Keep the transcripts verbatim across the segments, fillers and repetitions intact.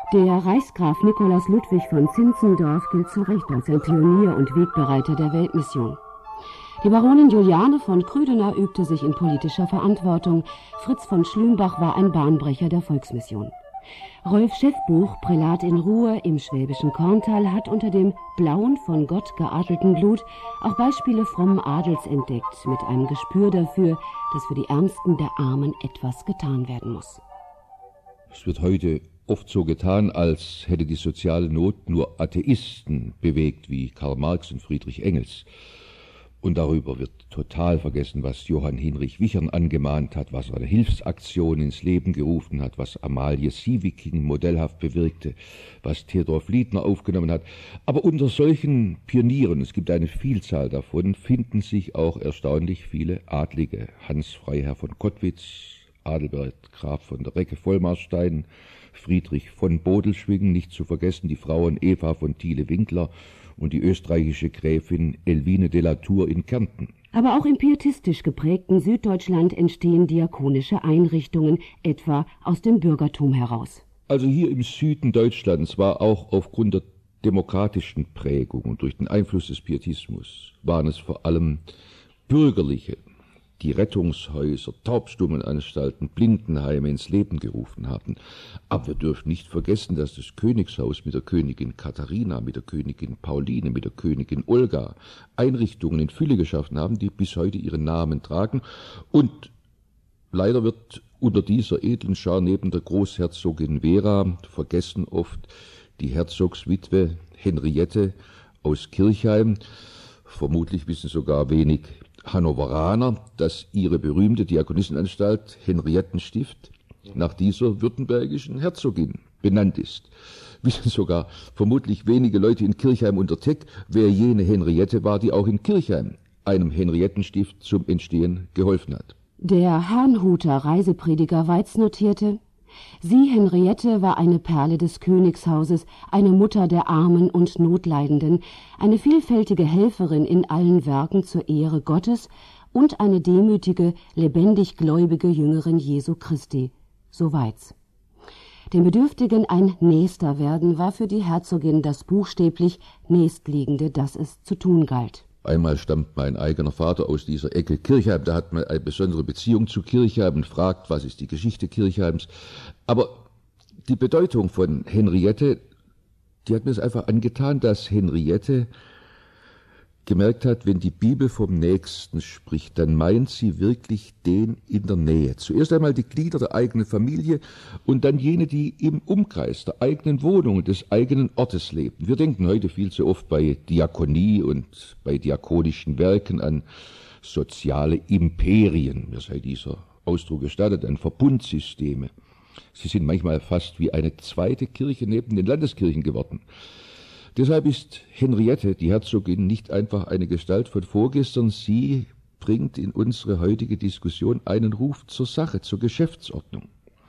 Der Reichsgraf Nikolaus Ludwig von Zinzendorf gilt zu Recht als ein Pionier und Wegbereiter der Weltmission. Die Baronin Juliane von Krüdener übte sich in politischer Verantwortung. Fritz von Schlümbach war ein Bahnbrecher der Volksmission. Rolf Schäffbuch, Prälat in Ruhr im schwäbischen Korntal, hat unter dem blauen, von Gott geadelten Blut auch Beispiele frommen Adels entdeckt, mit einem Gespür dafür, dass für die Ärmsten der Armen etwas getan werden muss. Es wird heute oft so getan, als hätte die soziale Not nur Atheisten bewegt, wie Karl Marx und Friedrich Engels. Und darüber wird total vergessen, was Johann Hinrich Wichern angemahnt hat, was eine Hilfsaktion ins Leben gerufen hat, was Amalie Sieveking modellhaft bewirkte, was Theodor Fliedner aufgenommen hat. Aber unter solchen Pionieren, es gibt eine Vielzahl davon, finden sich auch erstaunlich viele Adlige. Hans Freiherr von Kottwitz, Adelbert Graf von der Recke-Vollmarstein, Friedrich von Bodelschwingen, nicht zu vergessen die Frauen Eva von Thiele-Winkler und die österreichische Gräfin Elwine de la Tour in Kärnten. Aber auch im pietistisch geprägten Süddeutschland entstehen diakonische Einrichtungen, etwa aus dem Bürgertum heraus. Also hier im Süden Deutschlands war auch aufgrund der demokratischen Prägung und durch den Einfluss des Pietismus waren es vor allem bürgerliche, die Rettungshäuser, Taubstummenanstalten, Blindenheime ins Leben gerufen haben. Aber wir dürfen nicht vergessen, dass das Königshaus mit der Königin Katharina, mit der Königin Pauline, mit der Königin Olga Einrichtungen in Fülle geschaffen haben, die bis heute ihren Namen tragen. Und leider wird unter dieser edlen Schar neben der Großherzogin Vera vergessen oft die Herzogswitwe Henriette aus Kirchheim. Vermutlich wissen sogar wenig Hannoveraner, dass ihre berühmte Diakonissenanstalt Henriettenstift nach dieser württembergischen Herzogin benannt ist. Wissen sogar vermutlich wenige Leute in Kirchheim unter Teck, wer jene Henriette war, die auch in Kirchheim einem Henriettenstift zum Entstehen geholfen hat. Der Herrnhuter Reiseprediger Weiz notierte: Sie, Henriette, war eine Perle des Königshauses, eine Mutter der Armen und Notleidenden, eine vielfältige Helferin in allen Werken zur Ehre Gottes und eine demütige, lebendig gläubige Jüngerin Jesu Christi. So Weiz. Den Bedürftigen ein Nächster werden war für die Herzogin das buchstäblich Nächstliegende, das es zu tun galt. Einmal stammt mein eigener Vater aus dieser Ecke Kirchheim, da hat man eine besondere Beziehung zu Kirchheim und fragt, was ist die Geschichte Kirchheims. Aber die Bedeutung von Henriette, die hat mir es einfach angetan, dass Henriette gemerkt hat, wenn die Bibel vom Nächsten spricht, dann meint sie wirklich den in der Nähe. Zuerst einmal die Glieder der eigenen Familie und dann jene, die im Umkreis der eigenen Wohnung, des eigenen Ortes leben. Wir denken heute viel zu oft bei Diakonie und bei diakonischen Werken an soziale Imperien, mir sei dieser Ausdruck gestattet, an Verbundsysteme. Sie sind manchmal fast wie eine zweite Kirche neben den Landeskirchen geworden. Deshalb ist Henriette, die Herzogin, nicht einfach eine Gestalt von vorgestern. Sie bringt in unsere heutige Diskussion einen Ruf zur Sache, zur Geschäftsordnung.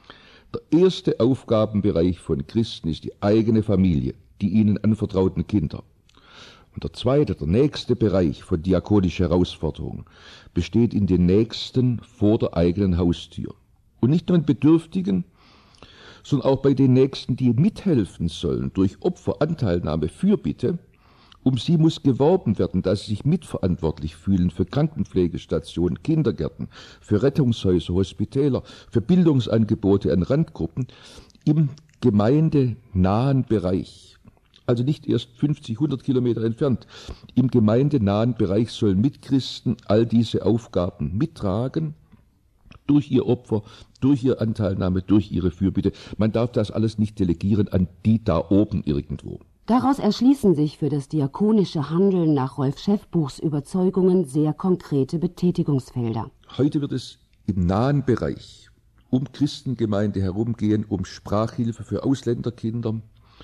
Der erste Aufgabenbereich von Christen ist die eigene Familie, die ihnen anvertrauten Kinder. Und der zweite, der nächste Bereich von diakonischer Herausforderung besteht in den Nächsten vor der eigenen Haustür. Und nicht nur in Bedürftigen, sondern auch bei den Nächsten, die mithelfen sollen, durch Opferanteilnahme, Fürbitte. Um sie muss geworben werden, dass sie sich mitverantwortlich fühlen für Krankenpflegestationen, Kindergärten, für Rettungshäuser, Hospitäler, für Bildungsangebote an Randgruppen im gemeindenahen Bereich. Also nicht erst fünfzig, hundert Kilometer entfernt. Im gemeindenahen Bereich sollen Mitchristen all diese Aufgaben mittragen, durch ihr Opfer, durch ihre Anteilnahme, durch ihre Fürbitte. Man darf das alles nicht delegieren an die da oben irgendwo. Daraus erschließen sich für das diakonische Handeln nach Rolf Schäffbuchs Überzeugungen sehr konkrete Betätigungsfelder. Heute wird es im nahen Bereich um Christengemeinde herumgehen, um Sprachhilfe für Ausländerkinder,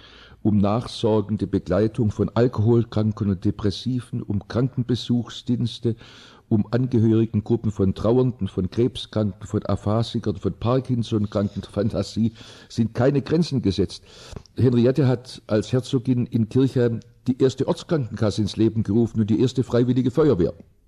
um nachsorgende Begleitung von Alkoholkranken und Depressiven, um Krankenbesuchsdienste, um Angehörigengruppen von Trauernden, von Krebskranken, von Aphasikern, von Parkinson-Kranken. Fantasie sind keine Grenzen gesetzt. Henriette hat als Herzogin in Kirchheim die erste Ortskrankenkasse ins Leben gerufen und die erste freiwillige Feuerwehr.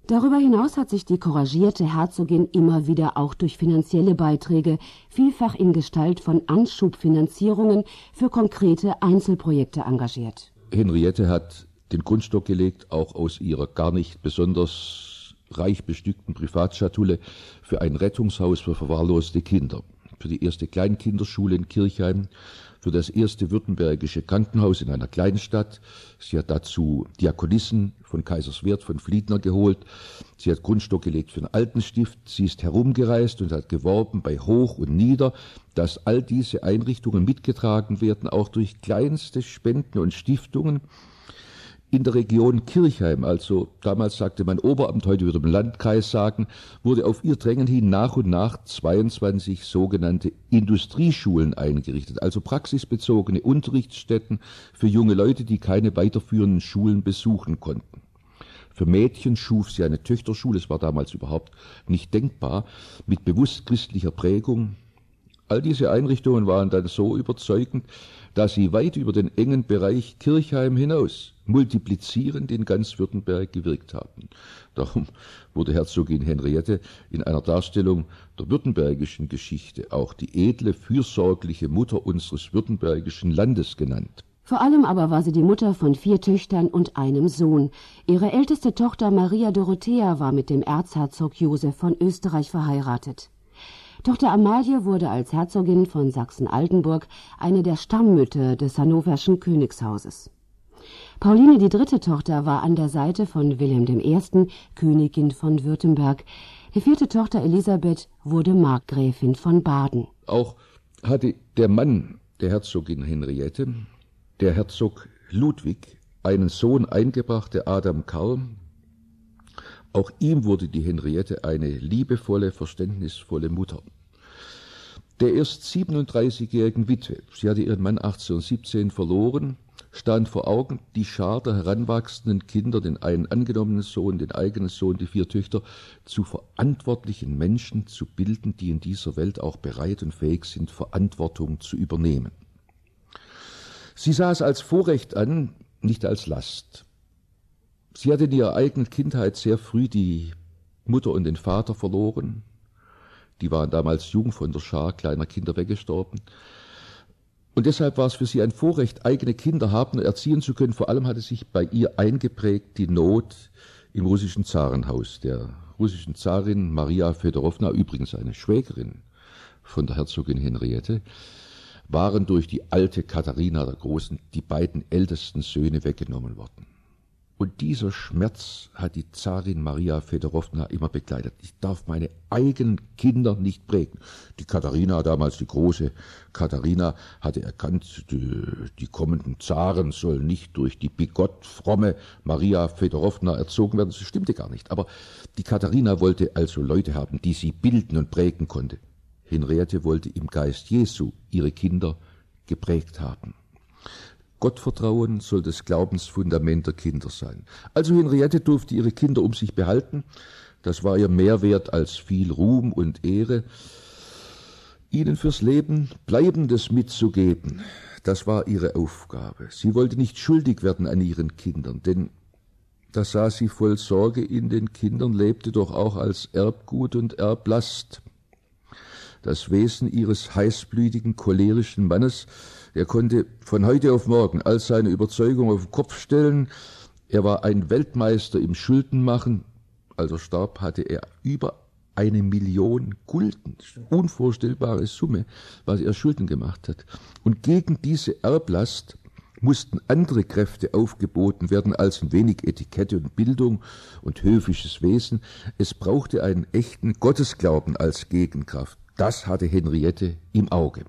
Darüber hinaus hat sich die couragierte Herzogin immer wieder auch durch finanzielle Beiträge, vielfach in Gestalt von Anschubfinanzierungen, für konkrete Einzelprojekte engagiert. Henriette hat den Grundstock gelegt, auch aus ihrer gar nicht besonders reich bestückten Privatschatulle, für ein Rettungshaus für verwahrloste Kinder, für die erste Kleinkinderschule in Kirchheim, für das erste württembergische Krankenhaus in einer Kleinstadt. Sie hat dazu Diakonissen von Kaiserswerth, von Fliedner geholt. Sie hat Grundstock gelegt für einen Altenstift. Sie ist herumgereist und hat geworben bei Hoch und Nieder, dass all diese Einrichtungen mitgetragen werden, auch durch kleinste Spenden und Stiftungen. In der Region Kirchheim, also damals sagte man Oberamt, heute würde man Landkreis sagen, wurde auf ihr Drängen hin nach und nach zweiundzwanzig sogenannte Industrieschulen eingerichtet, also praxisbezogene Unterrichtsstätten für junge Leute, die keine weiterführenden Schulen besuchen konnten. Für Mädchen schuf sie eine Töchterschule, es war damals überhaupt nicht denkbar, mit bewusst christlicher Prägung. All diese Einrichtungen waren dann so überzeugend, dass sie weit über den engen Bereich Kirchheim hinaus multiplizierend in ganz Württemberg gewirkt haben. Darum wurde Herzogin Henriette in einer Darstellung der württembergischen Geschichte auch die edle, fürsorgliche Mutter unseres württembergischen Landes genannt. Vor allem aber war sie die Mutter von vier Töchtern und einem Sohn. Ihre älteste Tochter Maria Dorothea war mit dem Erzherzog Josef von Österreich verheiratet. Tochter Amalie wurde als Herzogin von Sachsen-Altenburg eine der Stammmütter des hannoverschen Königshauses. Pauline, die dritte Tochter, war an der Seite von Wilhelm der Erste. Königin von Württemberg. Die vierte Tochter Elisabeth wurde Markgräfin von Baden. Auch hatte der Mann der Herzogin Henriette, der Herzog Ludwig, einen Sohn eingebracht, der Adam Karl. Auch ihm wurde die Henriette eine liebevolle, verständnisvolle Mutter. Der erst siebenunddreißigjährigen Witwe, sie hatte ihren Mann achtzehnhundertsiebzehn verloren, stand vor Augen die Schar der heranwachsenden Kinder, den einen angenommenen Sohn, den eigenen Sohn, die vier Töchter, zu verantwortlichen Menschen zu bilden, die in dieser Welt auch bereit und fähig sind, Verantwortung zu übernehmen. Sie sah es als Vorrecht an, nicht als Last. Sie hatte in ihrer eigenen Kindheit sehr früh die Mutter und den Vater verloren. Die waren damals jung von der Schar kleiner Kinder weggestorben. Und deshalb war es für sie ein Vorrecht, eigene Kinder haben und erziehen zu können. Vor allem hatte sich bei ihr eingeprägt die Not im russischen Zarenhaus. Der russischen Zarin Maria Fedorowna, übrigens eine Schwägerin von der Herzogin Henriette, waren durch die alte Katharina der Großen die beiden ältesten Söhne weggenommen worden. Und dieser Schmerz hat die Zarin Maria Fedorowna immer begleitet. Ich darf meine eigenen Kinder nicht prägen. Die Katharina, damals die große Katharina, hatte erkannt, die, die kommenden Zaren sollen nicht durch die bigottfromme Maria Fedorowna erzogen werden. Das stimmte gar nicht. Aber die Katharina wollte also Leute haben, die sie bilden und prägen konnte. Henriette wollte im Geist Jesu ihre Kinder geprägt haben. Gottvertrauen soll das Glaubensfundament der Kinder sein. Also Henriette durfte ihre Kinder um sich behalten. Das war ihr mehr wert als viel Ruhm und Ehre. Ihnen fürs Leben Bleibendes mitzugeben, das war ihre Aufgabe. Sie wollte nicht schuldig werden an ihren Kindern, denn da sah sie voll Sorge in den Kindern, lebte doch auch als Erbgut und Erblast. Das Wesen ihres heißblütigen, cholerischen Mannes, er konnte von heute auf morgen all seine Überzeugungen auf den Kopf stellen. Er war ein Weltmeister im Schuldenmachen. Als er starb, hatte er über eine Million Gulden. Unvorstellbare Summe, was er Schulden gemacht hat. Und gegen diese Erblast mussten andere Kräfte aufgeboten werden als ein wenig Etikette und Bildung und höfisches Wesen. Es brauchte einen echten Gottesglauben als Gegenkraft. Das hatte Henriette im Auge.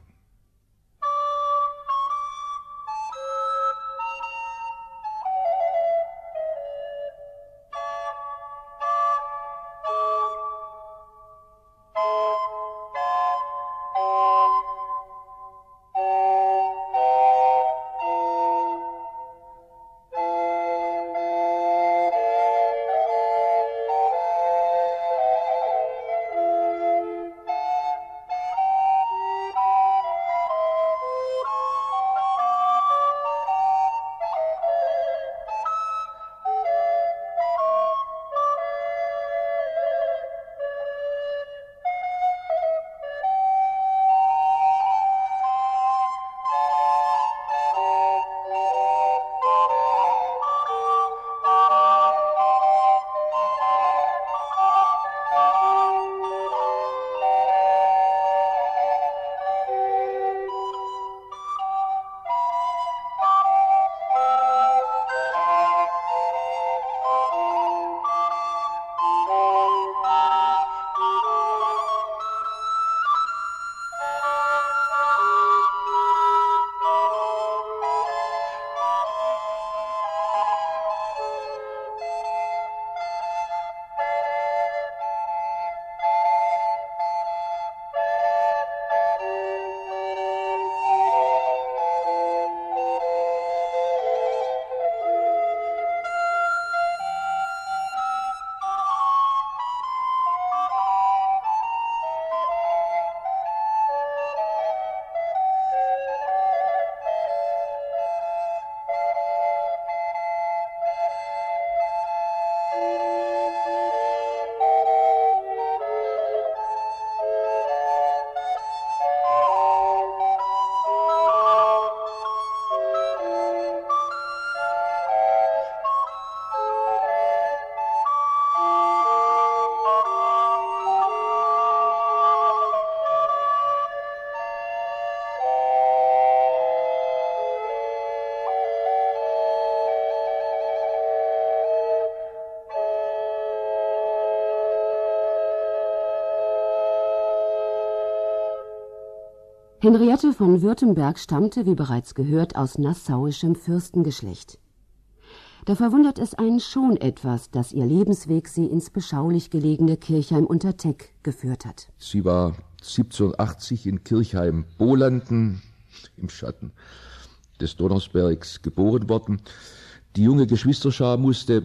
Henriette von Württemberg stammte, wie bereits gehört, aus nassauischem Fürstengeschlecht. Da verwundert es einen schon etwas, dass ihr Lebensweg sie ins beschaulich gelegene Kirchheim unter Teck geführt hat. Sie war siebzehnhundertachtzig in Kirchheim-Bolanden im Schatten des Donnersbergs geboren worden. Die junge Geschwisterschar musste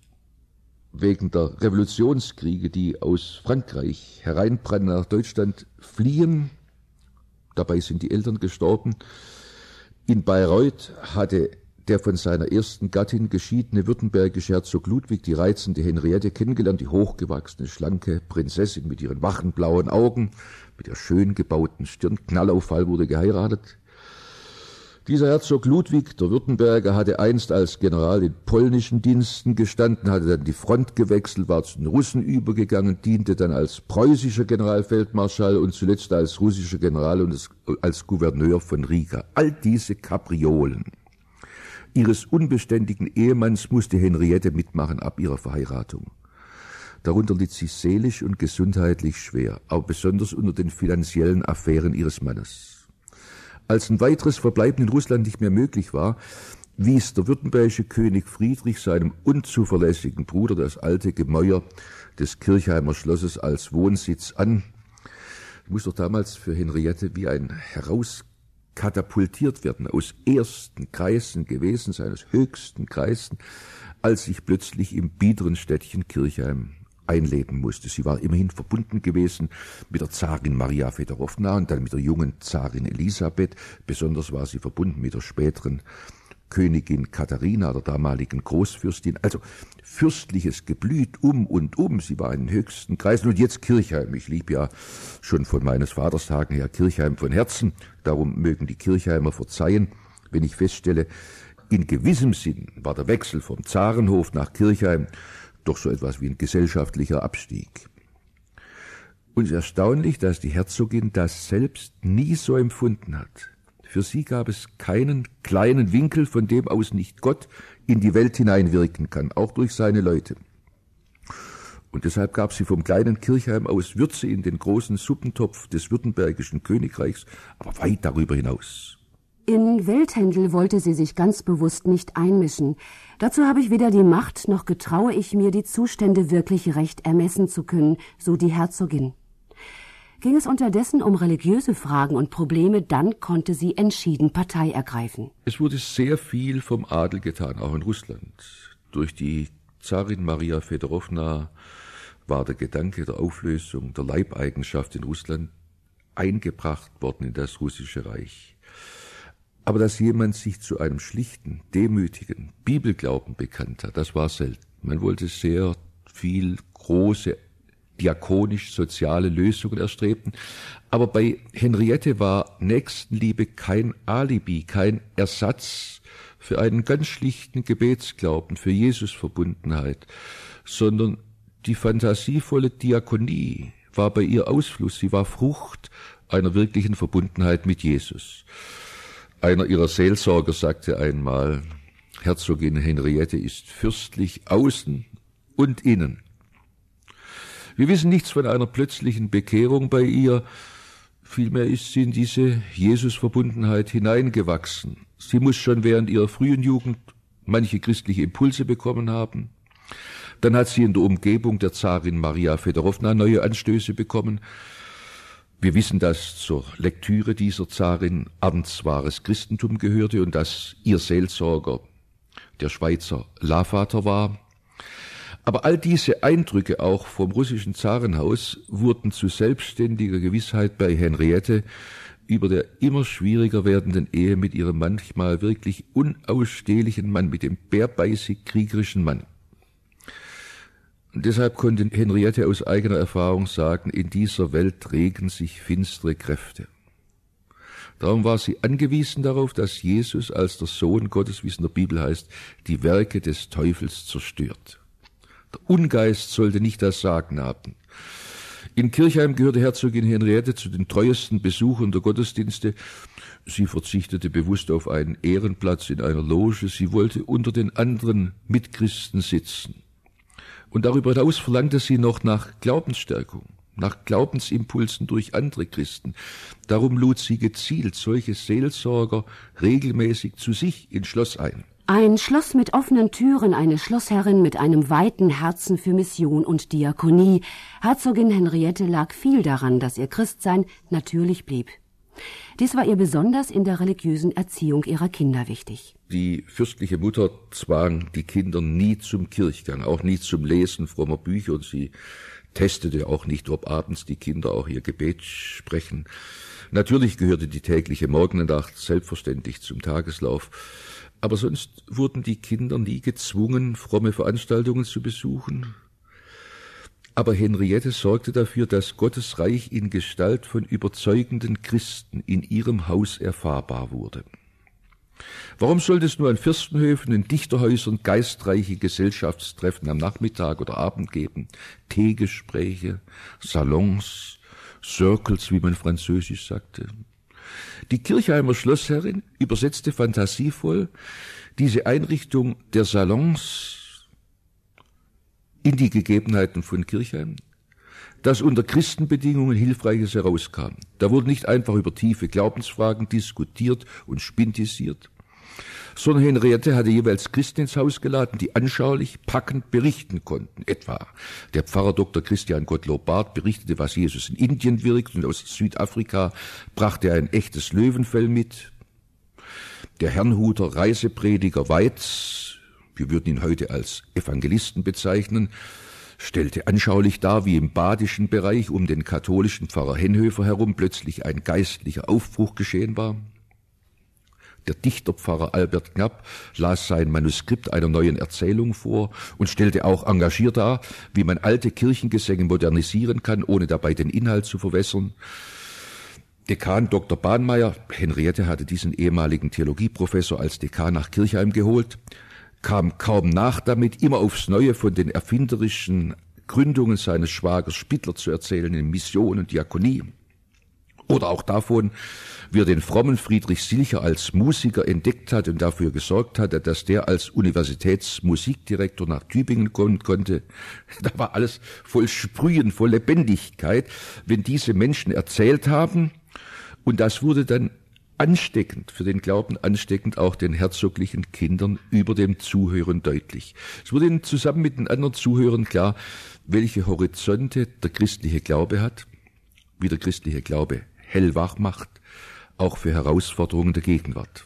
wegen der Revolutionskriege, die aus Frankreich hereinbrannten, nach Deutschland fliehen. Dabei sind die Eltern gestorben. In Bayreuth hatte der von seiner ersten Gattin geschiedene württembergische Herzog Ludwig die reizende Henriette kennengelernt, die hochgewachsene, schlanke Prinzessin mit ihren wachen blauen Augen, mit der schön gebauten Stirn. Knallauffall wurde geheiratet. Dieser Herzog Ludwig, der Württemberger, hatte einst als General in polnischen Diensten gestanden, hatte dann die Front gewechselt, war zu den Russen übergegangen, diente dann als preußischer Generalfeldmarschall und zuletzt als russischer General und als Gouverneur von Riga. All diese Kapriolen ihres unbeständigen Ehemanns musste Henriette mitmachen ab ihrer Verheiratung. Darunter litt sie seelisch und gesundheitlich schwer, aber besonders unter den finanziellen Affären ihres Mannes. Als ein weiteres Verbleiben in Russland nicht mehr möglich war, wies der württembergische König Friedrich seinem unzuverlässigen Bruder das alte Gemäuer des Kirchheimer Schlosses als Wohnsitz an. Es muss doch damals für Henriette wie ein herauskatapultiert werden, aus ersten Kreisen gewesen sein, aus höchsten Kreisen, als sich plötzlich im biederen Städtchen Kirchheim einleben musste. Sie war immerhin verbunden gewesen mit der Zarin Maria Fedorowna und dann mit der jungen Zarin Elisabeth. Besonders war sie verbunden mit der späteren Königin Katharina, der damaligen Großfürstin. Also fürstliches Geblüt um und um. Sie war in den höchsten Kreisen. Und jetzt Kirchheim. Ich liebe ja schon von meines Vaters Tagen her Kirchheim von Herzen. Darum mögen die Kirchheimer verzeihen, wenn ich feststelle, in gewissem Sinn war der Wechsel vom Zarenhof nach Kirchheim doch so etwas wie ein gesellschaftlicher Abstieg. Und es ist erstaunlich, dass die Herzogin das selbst nie so empfunden hat. Für sie gab es keinen kleinen Winkel, von dem aus nicht Gott in die Welt hineinwirken kann, auch durch seine Leute. Und deshalb gab sie vom kleinen Kirchheim aus Würze in den großen Suppentopf des württembergischen Königreichs, aber weit darüber hinaus. In Welthändel wollte sie sich ganz bewusst nicht einmischen. Dazu habe ich weder die Macht, noch getraue ich mir, die Zustände wirklich recht ermessen zu können, so die Herzogin. Ging es unterdessen um religiöse Fragen und Probleme, dann konnte sie entschieden Partei ergreifen. Es wurde sehr viel vom Adel getan, auch in Russland. Durch die Zarin Maria Fedorowna war der Gedanke der Auflösung der Leibeigenschaft in Russland eingebracht worden in das russische Reich. Aber dass jemand sich zu einem schlichten, demütigen Bibelglauben bekannt hat, das war selten. Man wollte sehr viel große, diakonisch-soziale Lösungen erstrebten. Aber bei Henriette war Nächstenliebe kein Alibi, kein Ersatz für einen ganz schlichten Gebetsglauben, für Jesusverbundenheit, sondern die fantasievolle Diakonie war bei ihr Ausfluss, sie war Frucht einer wirklichen Verbundenheit mit Jesus. Einer ihrer Seelsorger sagte einmal, Herzogin Henriette ist fürstlich außen und innen. Wir wissen nichts von einer plötzlichen Bekehrung bei ihr, vielmehr ist sie in diese Jesusverbundenheit hineingewachsen. Sie muss schon während ihrer frühen Jugend manche christliche Impulse bekommen haben. Dann hat sie in der Umgebung der Zarin Maria Fedorowna neue Anstöße bekommen. Wir wissen, dass zur Lektüre dieser Zarin amtswahres Christentum gehörte und dass ihr Seelsorger der Schweizer Lavater war. Aber all diese Eindrücke auch vom russischen Zarenhaus wurden zu selbstständiger Gewissheit bei Henriette über der immer schwieriger werdenden Ehe mit ihrem manchmal wirklich unausstehlichen Mann, mit dem bärbeißig kriegerischen Mann. Und deshalb konnte Henriette aus eigener Erfahrung sagen, in dieser Welt regen sich finstere Kräfte. Darum war sie angewiesen darauf, dass Jesus als der Sohn Gottes, wie es in der Bibel heißt, die Werke des Teufels zerstört. Der Ungeist sollte nicht das Sagen haben. In Kirchheim gehörte Herzogin Henriette zu den treuesten Besuchern der Gottesdienste. Sie verzichtete bewusst auf einen Ehrenplatz in einer Loge. Sie wollte unter den anderen Mitchristen sitzen. Und darüber hinaus verlangte sie noch nach Glaubensstärkung. nach Glaubensimpulsen durch andere Christen. Darum lud sie gezielt solche Seelsorger regelmäßig zu sich ins Schloss ein. Ein Schloss mit offenen Türen, eine Schlossherrin mit einem weiten Herzen für Mission und Diakonie. Herzogin Henriette lag viel daran, dass ihr Christsein natürlich blieb. Dies war ihr besonders in der religiösen Erziehung ihrer Kinder wichtig. Die fürstliche Mutter zwang die Kinder nie zum Kirchgang, auch nie zum Lesen frommer Bücher, und sie testete auch nicht, ob abends die Kinder auch ihr Gebet sprechen. Natürlich gehörte die tägliche Morgenandacht selbstverständlich zum Tageslauf, aber sonst wurden die Kinder nie gezwungen, fromme Veranstaltungen zu besuchen. Aber Henriette sorgte dafür, dass Gottes Reich in Gestalt von überzeugenden Christen in ihrem Haus erfahrbar wurde. Warum sollte es nur an Fürstenhöfen, in Dichterhäusern geistreiche Gesellschaftstreffen am Nachmittag oder Abend geben, Teegespräche, Salons, Circles, wie man französisch sagte? Die Kirchheimer Schlossherrin übersetzte fantasievoll diese Einrichtung der Salons in die Gegebenheiten von Kirchheim, dass unter Christenbedingungen Hilfreiches herauskam. Da wurde nicht einfach über tiefe Glaubensfragen diskutiert und spintisiert, sondern Henriette hatte jeweils Christen ins Haus geladen, die anschaulich, packend berichten konnten. Etwa der Pfarrer Doktor Christian Gottlob Barth berichtete, was Jesus in Indien wirkt, und aus Südafrika brachte er ein echtes Löwenfell mit. Der Herrnhuter Reiseprediger Weitz, wir würden ihn heute als Evangelisten bezeichnen, stellte anschaulich dar, wie im badischen Bereich um den katholischen Pfarrer Henhöfer herum plötzlich ein geistlicher Aufbruch geschehen war. Der Dichterpfarrer Albert Knapp las sein Manuskript einer neuen Erzählung vor und stellte auch engagiert dar, wie man alte Kirchengesänge modernisieren kann, ohne dabei den Inhalt zu verwässern. Dekan Doktor Bahnmeier, Henriette hatte diesen ehemaligen Theologieprofessor als Dekan nach Kirchheim geholt, kam kaum nach damit, immer aufs Neue von den erfinderischen Gründungen seines Schwagers Spittler zu erzählen in Mission und Diakonie. Oder auch davon, wie er den frommen Friedrich Silcher als Musiker entdeckt hat und dafür gesorgt hatte, dass der als Universitätsmusikdirektor nach Tübingen kommen konnte. Da war alles voll Sprühen, voll Lebendigkeit, wenn diese Menschen erzählt haben. Und das wurde dann ansteckend, für den Glauben ansteckend, auch den herzoglichen Kindern über dem Zuhören deutlich. Es wurde ihnen zusammen mit den anderen Zuhörern klar, welche Horizonte der christliche Glaube hat, wie der christliche Glaube hellwach macht, auch für Herausforderungen der Gegenwart.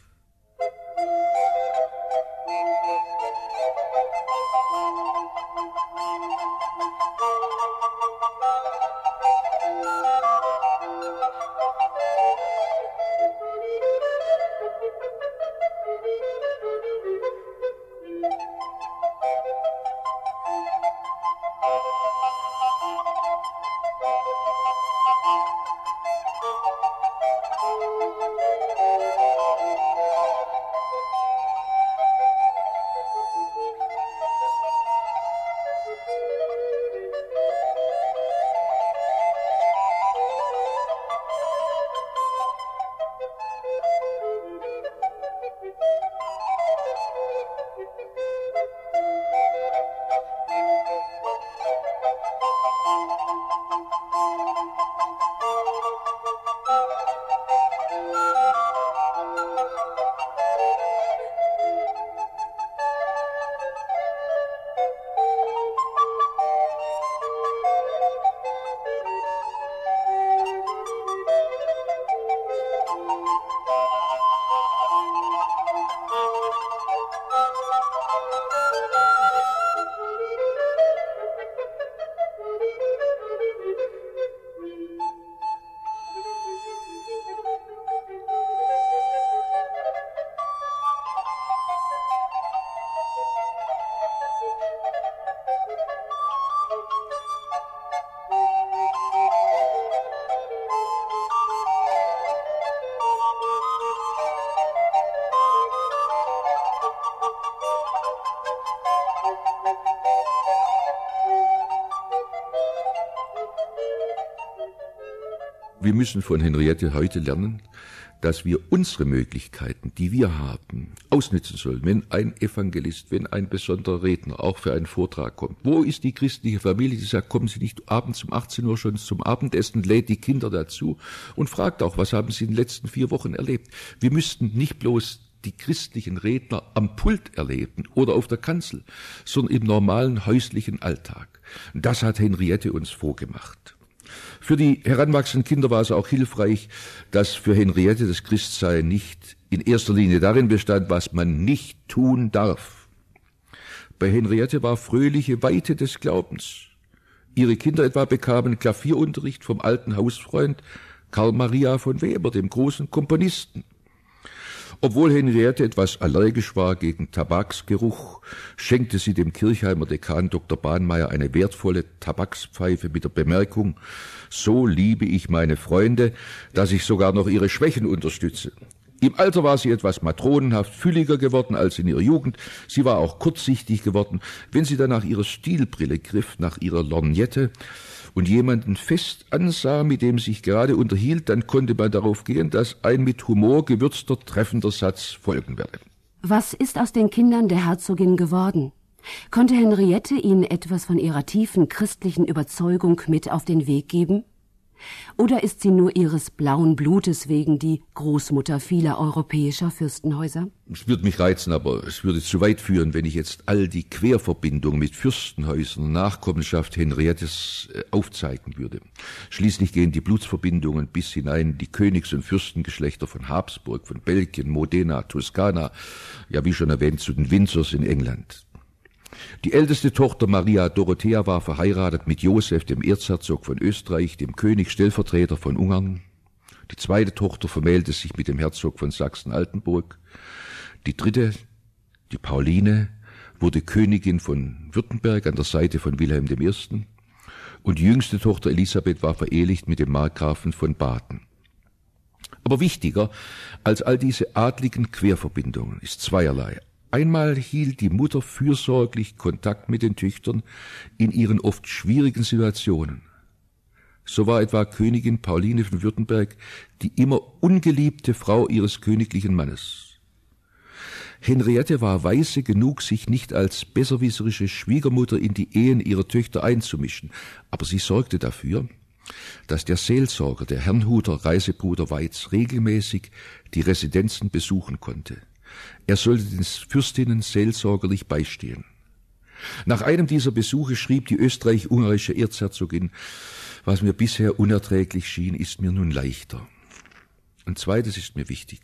Wir müssen von Henriette heute lernen, dass wir unsere Möglichkeiten, die wir haben, ausnutzen sollen. Wenn ein Evangelist, wenn ein besonderer Redner auch für einen Vortrag kommt. Wo ist die christliche Familie, die sagt, kommen Sie nicht abends um achtzehn Uhr schon zum Abendessen, lädt die Kinder dazu und fragt auch, was haben Sie in den letzten vier Wochen erlebt? Wir müssten nicht bloß die christlichen Redner am Pult erleben oder auf der Kanzel, sondern im normalen häuslichen Alltag. Das hat Henriette uns vorgemacht. Für die heranwachsenden Kinder war es auch hilfreich, dass für Henriette das Christsein nicht in erster Linie darin bestand, was man nicht tun darf. Bei Henriette war fröhliche Weite des Glaubens. Ihre Kinder etwa bekamen Klavierunterricht vom alten Hausfreund Karl Maria von Weber, dem großen Komponisten. Obwohl Henriette etwas allergisch war gegen Tabaksgeruch, schenkte sie dem Kirchheimer Dekan Doktor Bahnmeier eine wertvolle Tabakspfeife mit der Bemerkung, so liebe ich meine Freunde, dass ich sogar noch ihre Schwächen unterstütze. Im Alter war sie etwas matronenhaft fülliger geworden als in ihrer Jugend. Sie war auch kurzsichtig geworden. Wenn sie dann nach ihrer Stilbrille griff, nach ihrer Lorgnette und jemanden fest ansah, mit dem sich gerade unterhielt, dann konnte man darauf gehen, dass ein mit Humor gewürzter, treffender Satz folgen werde. Was ist aus den Kindern der Herzogin geworden? Konnte Henriette ihnen etwas von ihrer tiefen christlichen Überzeugung mit auf den Weg geben? Oder ist sie nur ihres blauen Blutes wegen die Großmutter vieler europäischer Fürstenhäuser? Es würde mich reizen, aber es würde zu weit führen, wenn ich jetzt all die Querverbindungen mit Fürstenhäusern und Nachkommenschaft Henriettes aufzeigen würde. Schließlich gehen die Blutsverbindungen bis hinein in die Königs- und Fürstengeschlechter von Habsburg, von Belgien, Modena, Toskana, ja wie schon erwähnt zu den Windsors in England. Die älteste Tochter Maria Dorothea war verheiratet mit Josef, dem Erzherzog von Österreich, dem König Stellvertreter von Ungarn. Die zweite Tochter vermählte sich mit dem Herzog von Sachsen-Altenburg. Die dritte, die Pauline, wurde Königin von Württemberg an der Seite von Wilhelm der Erste. Und die jüngste Tochter Elisabeth war verehelicht mit dem Markgrafen von Baden. Aber wichtiger als all diese adligen Querverbindungen ist zweierlei. Einmal hielt die Mutter fürsorglich Kontakt mit den Töchtern in ihren oft schwierigen Situationen. So war etwa Königin Pauline von Württemberg die immer ungeliebte Frau ihres königlichen Mannes. Henriette war weise genug, sich nicht als besserwisserische Schwiegermutter in die Ehen ihrer Töchter einzumischen, aber sie sorgte dafür, dass der Seelsorger, der Herrnhuter Reisebruder Weiz, regelmäßig die Residenzen besuchen konnte. Er sollte den Fürstinnen seelsorgerlich beistehen. Nach einem dieser Besuche schrieb die österreich-ungarische Erzherzogin, was mir bisher unerträglich schien, ist mir nun leichter. Und zweites ist mir wichtig.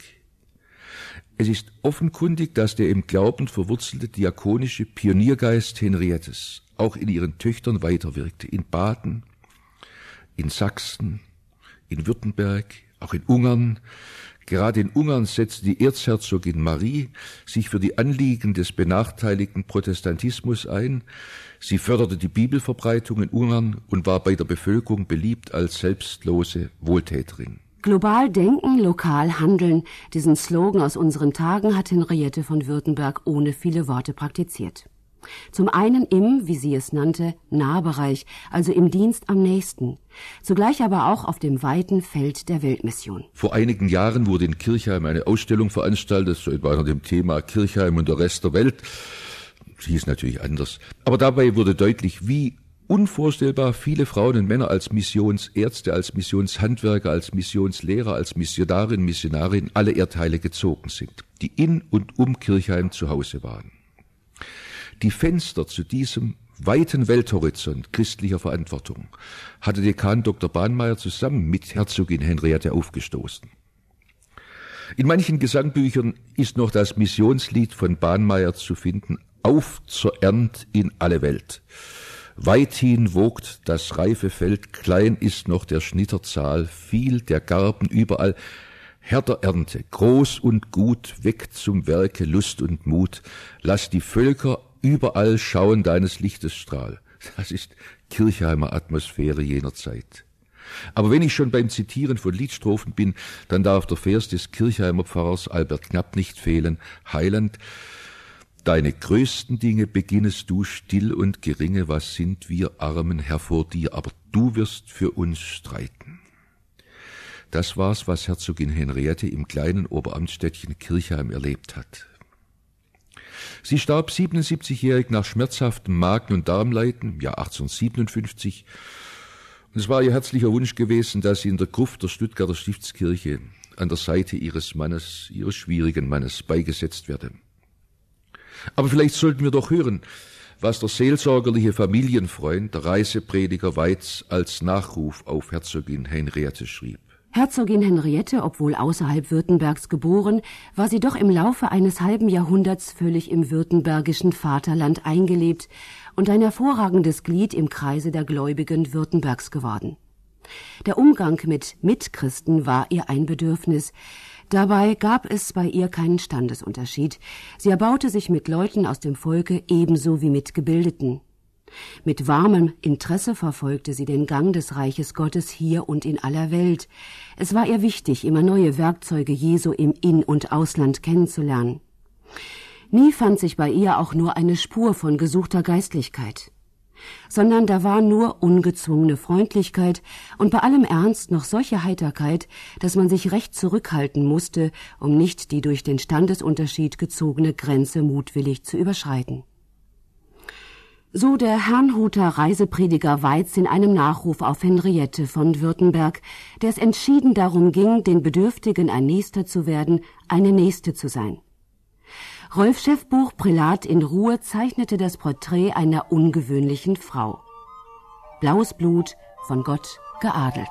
Es ist offenkundig, dass der im Glauben verwurzelte diakonische Pioniergeist Henriettes auch in ihren Töchtern weiterwirkte, in Baden, in Sachsen, in Württemberg, auch in Ungarn. Gerade in Ungarn setzte die Erzherzogin Marie sich für die Anliegen des benachteiligten Protestantismus ein. Sie förderte die Bibelverbreitung in Ungarn und war bei der Bevölkerung beliebt als selbstlose Wohltäterin. Global denken, lokal handeln. Diesen Slogan aus unseren Tagen hat Henriette von Württemberg ohne viele Worte praktiziert. Zum einen im, wie sie es nannte, Nahbereich, also im Dienst am Nächsten. Zugleich aber auch auf dem weiten Feld der Weltmission. Vor einigen Jahren wurde in Kirchheim eine Ausstellung veranstaltet, so etwa unter dem Thema Kirchheim und der Rest der Welt. Sie hieß natürlich anders. Aber dabei wurde deutlich, wie unvorstellbar viele Frauen und Männer als Missionsärzte, als Missionshandwerker, als Missionslehrer, als Missionarin, Missionarin alle Erdteile gezogen sind, die in und um Kirchheim zu Hause waren. Die Fenster zu diesem weiten Welthorizont christlicher Verantwortung hatte Dekan Doktor Bahnmeier zusammen mit Herzogin Henriette aufgestoßen. In manchen Gesangbüchern ist noch das Missionslied von Bahnmeier zu finden, Auf zur Ernt in alle Welt. Weithin wogt das reife Feld, klein ist noch der Schnitterzahl, viel der Garben überall, Herr der Ernte, groß und gut, weg zum Werke Lust und Mut, lass die Völker überall schauen deines Lichtes Strahl. Das ist Kirchheimer Atmosphäre jener Zeit. Aber wenn ich schon beim Zitieren von Liedstrophen bin, dann darf der Vers des Kirchheimer Pfarrers Albert Knapp nicht fehlen. Heiland, deine größten Dinge beginnest du still und geringe, was sind wir Armen Herr vor dir, aber du wirst für uns streiten. Das war's, was Herzogin Henriette im kleinen Oberamtsstädtchen Kirchheim erlebt hat. Sie starb siebenundsiebzigjährig nach schmerzhaftem Magen- und Darmleiden im Jahr achtzehnhundertsiebenundfünfzig. Und es war ihr herzlicher Wunsch gewesen, dass sie in der Gruft der Stuttgarter Stiftskirche an der Seite ihres Mannes, ihres schwierigen Mannes, beigesetzt werde. Aber vielleicht sollten wir doch hören, was der seelsorgerliche Familienfreund, der Reiseprediger Weiz, als Nachruf auf Herzogin Henriette schrieb. Herzogin Henriette, obwohl außerhalb Württembergs geboren, war sie doch im Laufe eines halben Jahrhunderts völlig im württembergischen Vaterland eingelebt und ein hervorragendes Glied im Kreise der Gläubigen Württembergs geworden. Der Umgang mit Mitchristen war ihr ein Bedürfnis. Dabei gab es bei ihr keinen Standesunterschied. Sie erbaute sich mit Leuten aus dem Volke ebenso wie mit Gebildeten. Mit warmem Interesse verfolgte sie den Gang des Reiches Gottes hier und in aller Welt. Es war ihr wichtig, immer neue Werkzeuge Jesu im In- und Ausland kennenzulernen. Nie fand sich bei ihr auch nur eine Spur von gesuchter Geistlichkeit, sondern da war nur ungezwungene Freundlichkeit und bei allem Ernst noch solche Heiterkeit, dass man sich recht zurückhalten musste, um nicht die durch den Standesunterschied gezogene Grenze mutwillig zu überschreiten. So der Herrnhuter Reiseprediger Weiz in einem Nachruf auf Henriette von Württemberg, der es entschieden darum ging, den Bedürftigen ein Nächster zu werden, eine Nächste zu sein. Rolf Schäffbuch, Prälat in Ruhe, zeichnete das Porträt einer ungewöhnlichen Frau. Blaues Blut, von Gott geadelt.